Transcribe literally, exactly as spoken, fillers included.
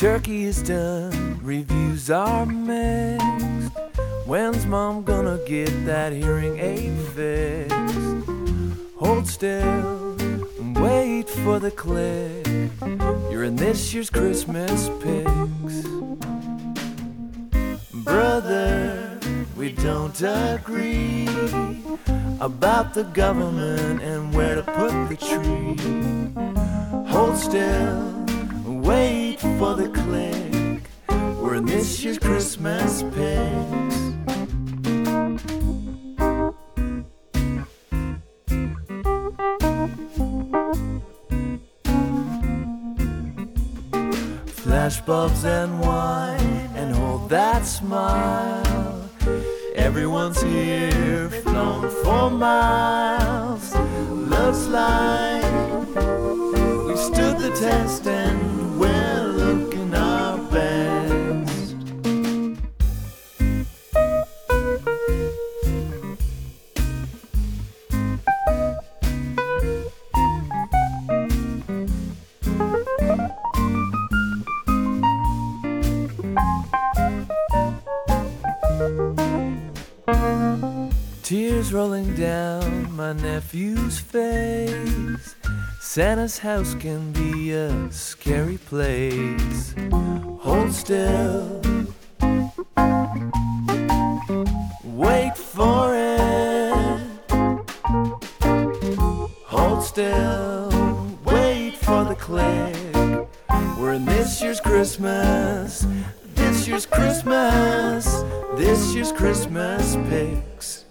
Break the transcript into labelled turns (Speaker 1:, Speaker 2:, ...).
Speaker 1: Turkey is done, reviews are mixed. When's mom gonna get that hearing aid fixed? Hold still and wait for the click. You're in this year's Christmas picks. Brother, we don't agree about the government and where to put the tree. Hold still, wait for the click. We're in this year's Christmas picks. Flashbulbs and wine, and hold that smile. Everyone's here, flown for miles. Looks like we've stood the test and we're looking our best. Tears rolling down my nephew's face. Santa's house can be a scary place. Hold still, wait for it. Hold still, wait for the click. We're in this year's Christmas, this year's Christmas, this year's Christmas picks.